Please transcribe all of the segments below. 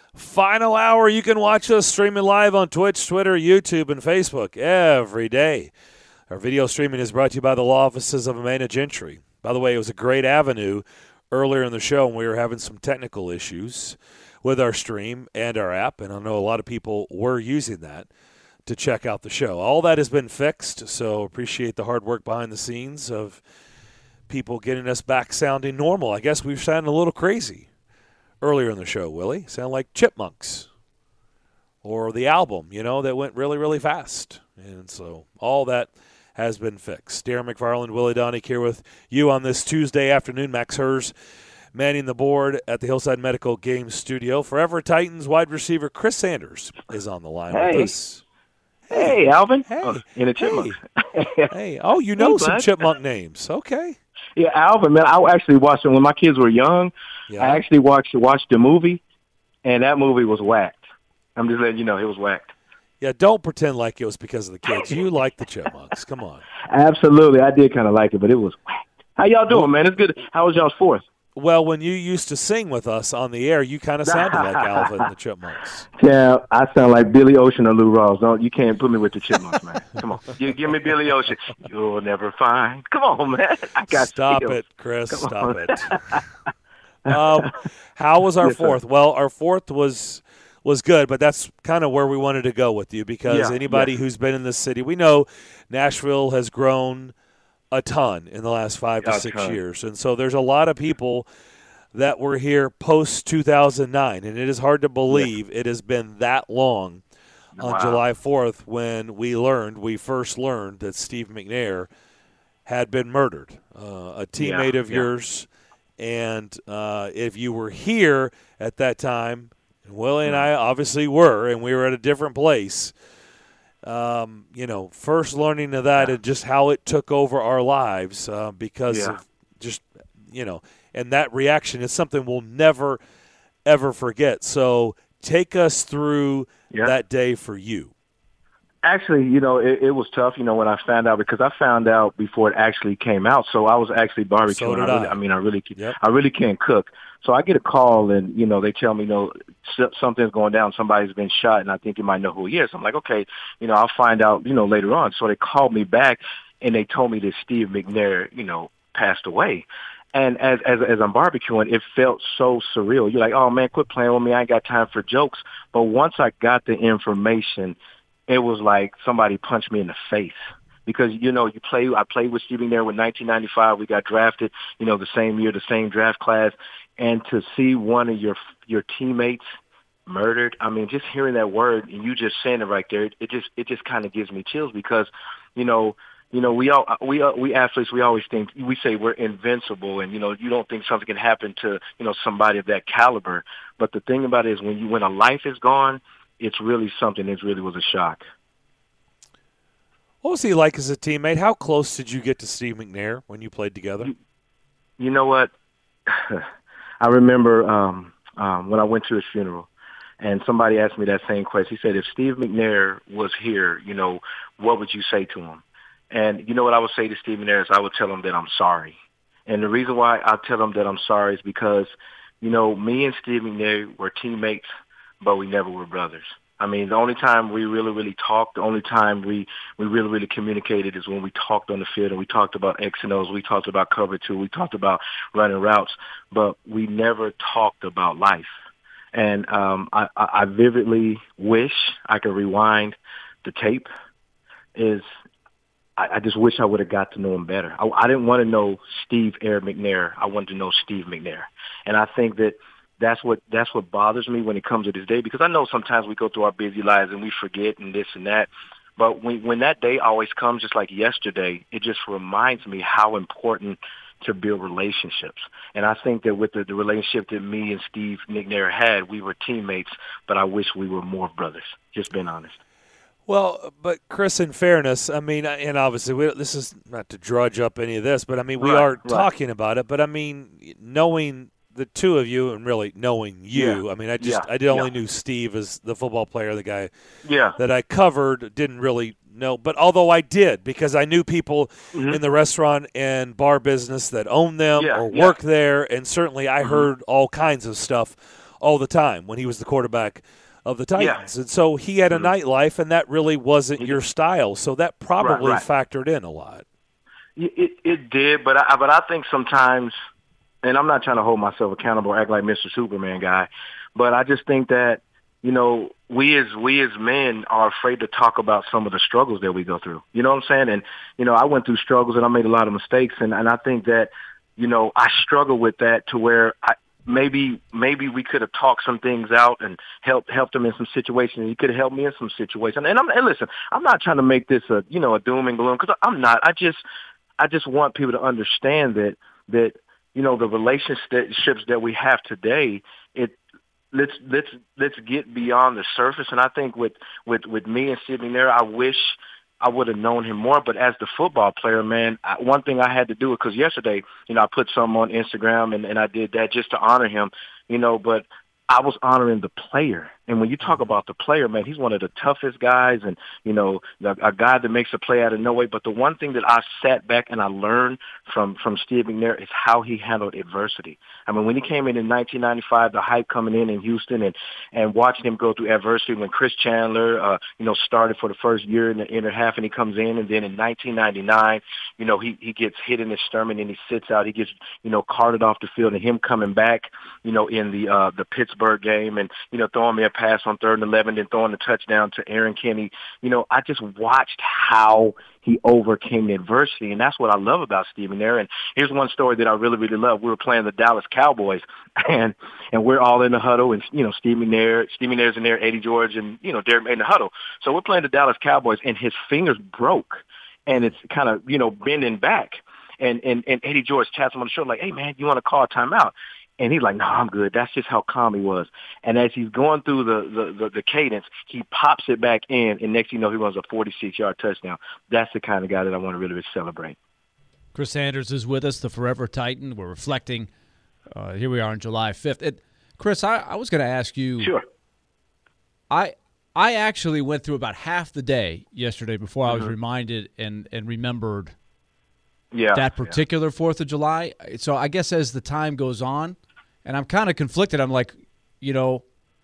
Final hour. You can watch us streaming live on Twitch, Twitter, YouTube, and Facebook every day. Our video streaming is brought to you by the law offices of Amanda Gentry. By the way, it was a great avenue earlier in the show when we were having some technical issues with our stream and our app, and I know a lot of people were using that to check out the show. All that has been fixed, so appreciate the hard work behind the scenes of people getting us back sounding normal. I guess we've sounded a little crazy earlier in the show, Willie. Sound like Chipmunks or the album, that went really, really fast. And so all that has been fixed. Darren McFarland, Willie Donnick here with you on this Tuesday afternoon. Max Hers manning the board at the Hillside Medical Games Studio. Forever Titans wide receiver Chris Sanders is on the line with us. Hey, Alvin. Hey. Oh, in the Chipmunks. Hey. Oh, you know some bud. Chipmunk names. Okay. Yeah, Alvin, man, I actually watched it when my kids were young. Yeah. I actually watched the movie, and that movie was whacked. I'm just letting you know it was whacked. Yeah, don't pretend like it was because of the kids. You like the Chipmunks. Come on. Absolutely. I did kind of like it, but it was whacked. How y'all doing, man? It's good. How was y'all's fourth? Well, when you used to sing with us on the air, you kind of sounded like Alvin the Chipmunks. Yeah, I sound like Billy Ocean or Lou Rawls. You can't put me with the Chipmunks, man. Come on. You give me Billy Ocean. You'll never find. Come on, man. I got Stop skills. it, Chris. Come Stop on. it. How was our Yes, sir. fourth? Well, our fourth was good, but that's kind of where we wanted to go with you because anybody who's been in this city, we know Nashville has grown a ton in the last 5 to 6 years. And so there's a lot of people that were here post-2009, and it is hard to believe it has been that long on July 4th when we first learned that Steve McNair had been murdered, a teammate of yours. And if you were here at that time, Willie and I obviously were, and we were at a different place, first learning of that and just how it took over our lives because of just, and that reaction is something we'll never, ever forget. So take us through that day for you. Actually, it was tough, when I found out, because I found out before it actually came out. So I was actually barbecuing. So did I. I really can't cook. So I get a call and, they tell me, something's going down. Somebody's been shot and I think you might know who he is. I'm like, okay, I'll find out, later on. So they called me back and they told me that Steve McNair, passed away. And as I'm barbecuing, it felt so surreal. You're like, oh man, quit playing with me. I ain't got time for jokes. But once I got the information, it was like somebody punched me in the face because, I played with Steve McNair in 1995. We got drafted, the same year, the same draft class. And to see one of your teammates murdered, I mean, just hearing that word and you just saying it right there, it just kind of gives me chills because, we athletes, we always think, we say we're invincible and, you don't think something can happen to, somebody of that caliber. But the thing about it is when a life is gone, it's really something. It really was a shock. What was he like as a teammate? How close did you get to Steve McNair when you played together? You know what? I remember when I went to his funeral, and somebody asked me that same question. He said, if Steve McNair was here, what would you say to him? And you know what I would say to Steve McNair is I would tell him that I'm sorry. And the reason why I tell him that I'm sorry is because, me and Steve McNair were teammates, but we never were brothers. I mean, the only time we really, really talked, the only time we really, really communicated is when we talked on the field and we talked about X and O's, we talked about cover two, we talked about running routes, but we never talked about life. And I vividly wish I could rewind the tape. I just wish I would have got to know him better. I didn't want to know Steve Air McNair. I wanted to know Steve McNair. And I think that's what bothers me when it comes to this day, because I know sometimes we go through our busy lives and we forget and this and that. But when that day always comes, just like yesterday, it just reminds me how important to build relationships. And I think that with the relationship that me and Steve McNair had, we were teammates, but I wish we were more brothers, just being honest. Well, but Chris, in fairness, I mean, and obviously this is not to drudge up any of this, but I mean, we are talking about it, but I mean, knowing the two of you and really knowing you, I mean, I only knew Steve as the football player, the guy that I covered, didn't really know. But although I did, because I knew people in the restaurant and bar business that owned them or work there, and certainly I heard all kinds of stuff all the time when he was the quarterback of the Titans. Yeah. And so he had a nightlife, and that really wasn't your style. So that probably factored in a lot. It did, but I think sometimes, and I'm not trying to hold myself accountable or act like Mr. Superman guy, but I just think that, you know, we as men are afraid to talk about some of the struggles that we go through. You know what I'm saying? And, you know, I went through struggles and I made a lot of mistakes, and I think that, you know, I struggle with that to where maybe we could have talked some things out and helped him in some situations. He could have helped me in some situations. And listen, I'm not trying to make this a doom and gloom, because I'm not. I just want people to understand that you know, the relationships that we have today, let's get beyond the surface. And I think with me and Steve McNair, I wish I would have known him more. But as the football player, man, one thing I had to do, because yesterday, you know, I put something on Instagram and I did that just to honor him, you know, but I was honoring the player. And when you talk about the player, man, he's one of the toughest guys, and, you know, a guy that makes a play out of no way. But the one thing that I sat back and I learned from Steve McNair is how he handled adversity. I mean, when he came in 1995, the hype coming in Houston, and watching him go through adversity when Chris Chandler, you know, started for the first year and a half, and he comes in, and then in 1999, you know, he gets hit in his stomach and he sits out. He gets, you know, carted off the field, and him coming back, you know, in the Pittsburgh game, and, you know, throwing me a pass on 3rd and 11, then throwing the touchdown to Aaron Kenny. You know, I just watched how he overcame the adversity, and that's what I love about Steve McNair. And here's one story that I really, really love. We were playing the Dallas Cowboys, and we're all in the huddle, and, you know, Steve McNair's in there, Eddie George, and, you know, Derek in the huddle. So we're playing the Dallas Cowboys, and his fingers broke, and it's kind of, you know, bending back. And Eddie George taps him on the shoulder like, "Hey, man, you want to call a timeout?" And he's like, "No, I'm good." That's just how calm he was. And as he's going through the cadence, he pops it back in, and next thing you know, he runs a 46-yard touchdown. That's the kind of guy that I want to really, really celebrate. Chris Sanders is with us, the Forever Titan. We're reflecting. Here we are on July 5th. Chris, I was going to ask you. Sure. I actually went through about half the day yesterday before I was reminded and remembered that particular 4th of July. So I guess as the time goes on, and I'm kind of conflicted. I'm like, you know,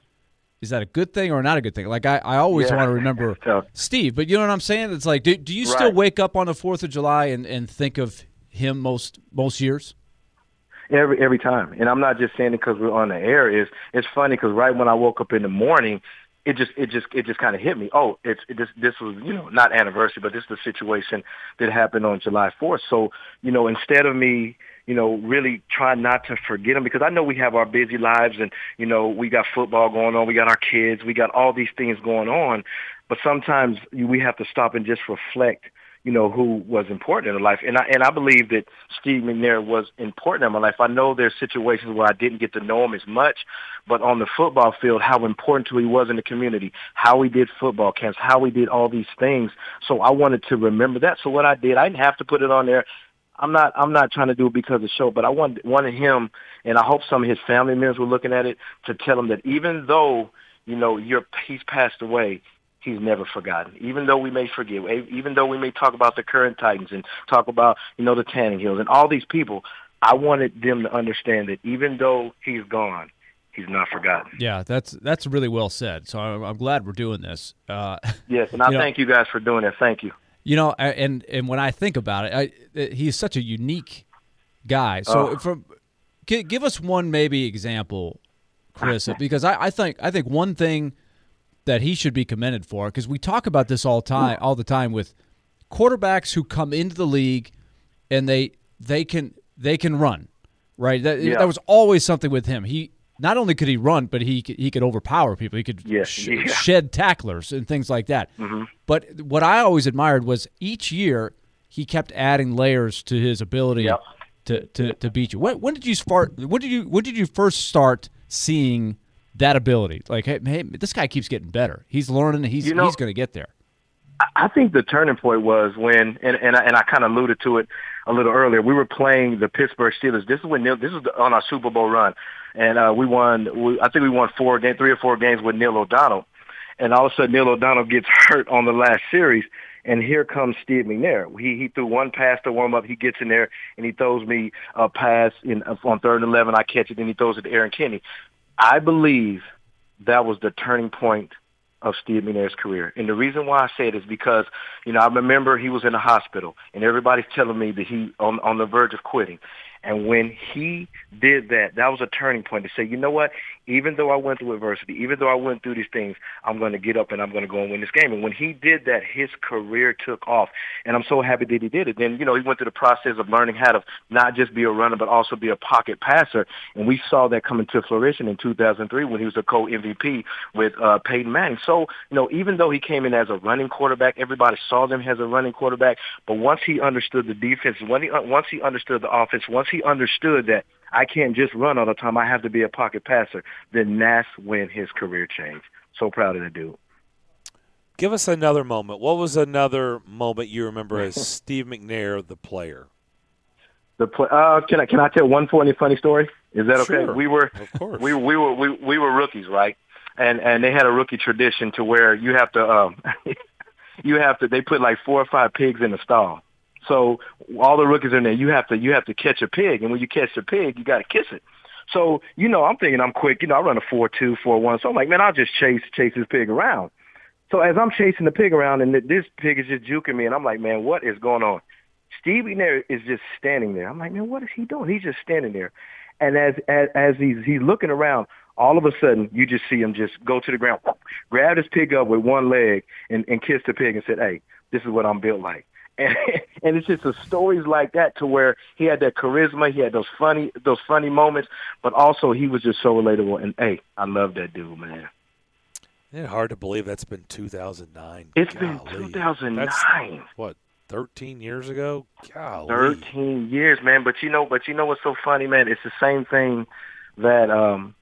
is that a good thing or not a good thing? Like, I always want to remember Steve, but you know what I'm saying? It's like, do you still wake up on the 4th of July and think of him most years? Every time. And I'm not just saying it because we're on the air. It's funny because right when I woke up in the morning, it just kind of hit me. Oh, this was, you know, not anniversary, but this is the situation that happened on July 4th. So, you know, instead of me, you know, really trying not to forget them, because I know we have our busy lives, and, you know, we got football going on, we got our kids, we got all these things going on, but sometimes we have to stop and just reflect, you know, who was important in life. And I believe that Steve McNair was important in my life. I know there's situations where I didn't get to know him as much, but on the football field, how important he was in the community, how he did football camps, how he did all these things. So I wanted to remember that. So what I did, I didn't have to put it on there. I'm not trying to do it because of the show, but I wanted him, and I hope some of his family members were looking at it, to tell him that even though, you know, he's passed away, he's never forgotten. Even though we may forget, even though we may talk about the current Titans and talk about, you know, the Tannehill and all these people, I wanted them to understand that even though he's gone, he's not forgotten. Yeah, that's really well said. So I'm glad we're doing this. Yes, and I thank you guys for doing that. Thank you. You know, and when I think about it, he's such a unique guy. So give us one maybe example, Chris, because I think one thing that he should be commended for, because we talk about this all the time with quarterbacks who come into the league and they can run, right? That was always something with him. He not only could he run, but he could overpower people. He could shed tacklers and things like that. Mm-hmm. But what I always admired was each year he kept adding layers to his ability to beat you. When did you start? When did you first start seeing that ability? Like, hey, this guy keeps getting better. He's learning. He's going to get there. I think the turning point was when, and I kind of alluded to it a little earlier. We were playing the Pittsburgh Steelers. This is on our Super Bowl run, and we won. I think we won 3 or 4 games with Neil O'Donnell, and all of a sudden Neil O'Donnell gets hurt on the last series, and here comes Steve McNair. He threw one pass to warm up. He gets in there and he throws me a pass on 3rd and 11. I catch it, and he throws it to Aaron Kenny. I believe that was the turning point of Steve McNair's career. And the reason why I say it is because, I remember he was in the hospital, and everybody's telling me that he on the verge of quitting. And when he did that, that was a turning point to say, you know what? Even though I went through adversity, even though I went through these things, I'm going to get up and I'm going to go and win this game. And when he did that, his career took off. And I'm so happy that he did it. Then, he went through the process of learning how to not just be a runner, but also be a pocket passer. And we saw that coming to fruition in 2003 when he was a co-MVP with Peyton Manning. So, even though he came in as a running quarterback, everybody saw him as a running quarterback. But once he understood the defense, once he understood the offense, once he understood that I can't just run all the time, I have to be a pocket passer, then that's when his career changed. So proud of the dude. Give us another moment. What was another moment you remember as Steve McNair, the player? Can I tell one funny story? Is that okay? Sure. We were, of course. We were rookies, right? And they had a rookie tradition to where you have to they put like 4 or 5 pigs in the stall. So all the rookies are in there. You have to catch a pig, and when you catch the pig, you got to kiss it. So I'm thinking I'm quick. I run a 4.2, 4.1. So I'm like, man, I'll just chase this pig around. So as I'm chasing the pig around, and this pig is just juking me, and I'm like, man, what is going on? Steve McNair is just standing there. I'm like, man, what is he doing? He's just standing there, and as he's looking around, all of a sudden you just see him just go to the ground, grab his pig up with one leg, and kiss the pig and said, hey, this is what I'm built like. And it's just the stories like that to where he had that charisma, he had those funny moments, but also he was just so relatable. And hey, I love that dude, man. It's hard to believe that's been 2009. It's been 2009. That's, what, 13 years ago? Golly. 13 years, man. But you know what's so funny, man? It's the same thing that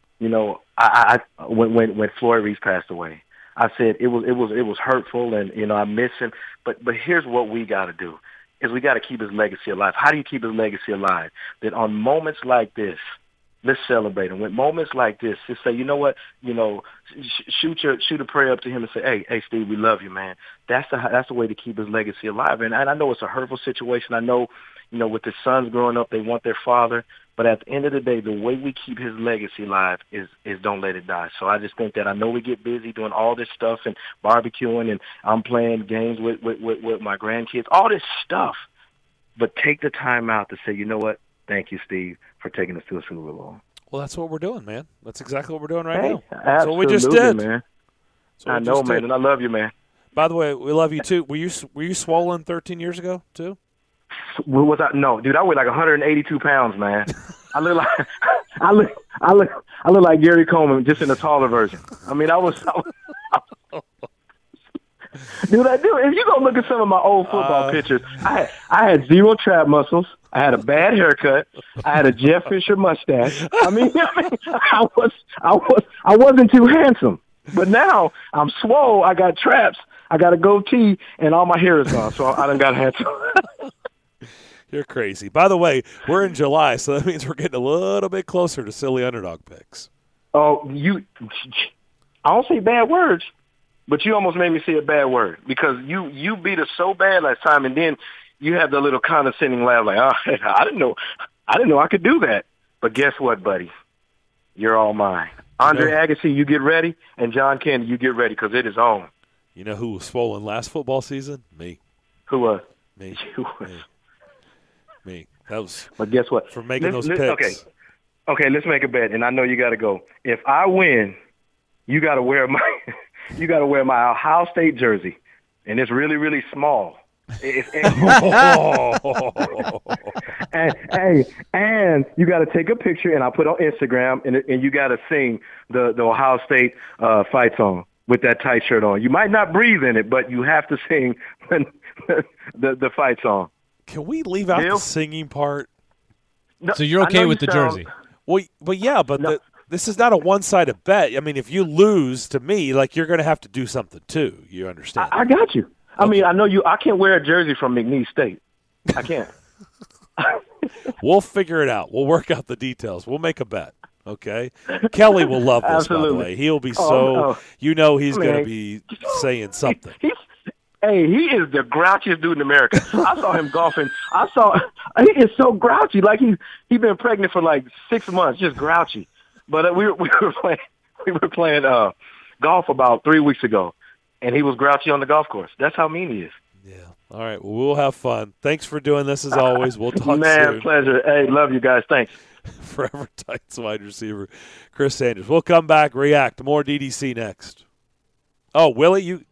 I when Floyd Reese passed away. I said it was hurtful, and I miss him. But here's what we got to do: is we got to keep his legacy alive. How do you keep his legacy alive? That on moments like this, let's celebrate him. With moments like this, just say, you know what, shoot a prayer up to him and say, hey, Steve, we love you, man. That's the way to keep his legacy alive. And I know it's a hurtful situation. I know, with the sons growing up, they want their father. But at the end of the day, the way we keep his legacy alive is don't let it die. So I just think that I know we get busy doing all this stuff and barbecuing, and I'm playing games with my grandkids, all this stuff. But take the time out to say, you know what? Thank you, Steve, for taking us to a Super Bowl. Well, that's what we're doing, man. That's exactly what we're doing right now. Absolutely, that's what we just did, man. I know, man, and I love you, man. By the way, we love you too. Were you swollen 13 years ago too? No, dude, I weighed like 182 pounds, man. I look like Gary Coleman, just in a taller version. I mean, I was dude, if you go look at some of my old football pictures, I had zero trap muscles. I had a bad haircut. I had a Jeff Fisher mustache. I mean, I wasn't too handsome. But now I'm swole. I got traps. I got a goatee, and all my hair is gone. So I done got handsome. You're crazy. By the way, we're in July, so that means we're getting a little bit closer to silly underdog picks. Oh, I don't say bad words, but you almost made me say a bad word because you beat us so bad last time, and then you have the little condescending laugh like, oh, I didn't know I could do that. But guess what, buddy? You're all mine. Andre Agassi, you get ready, and John Candy, you get ready because it is on. You know who was swollen last football season? Me. Who was? Me. Me. That was. But guess what? For making those picks. Okay. Let's make a bet, and I know you got to go. If I win, you got to wear my Ohio State jersey, and it's really, really small. And you got to take a picture, and I'll put it on Instagram, and you got to sing the Ohio State fight song with that tight shirt on. You might not breathe in it, but you have to sing the fight song. Can we leave out the singing part? No, so you're okay with the jersey? Well, yeah, but no. This is not a one-sided bet. I mean, if you lose to me, like, you're going to have to do something too. You understand? I got you. I mean, I know you. I can't wear a jersey from McNeese State. I can't. We'll figure it out. We'll work out the details. We'll make a bet. Okay. Kelly will love this. Absolutely. By the way, he'll be he's going to be saying something. Hey, he is the grouchiest dude in America. I saw him golfing. He is so grouchy. Like he's been pregnant for like 6 months, just grouchy. But we were playing golf about 3 weeks ago, and he was grouchy on the golf course. That's how mean he is. Yeah. All right. Well, we'll have fun. Thanks for doing this as always. We'll talk soon. Man, pleasure. Hey, love you guys. Thanks. Forever Titans wide receiver Chris Sanders. We'll come back, react. More DDC next. Oh, Willie, you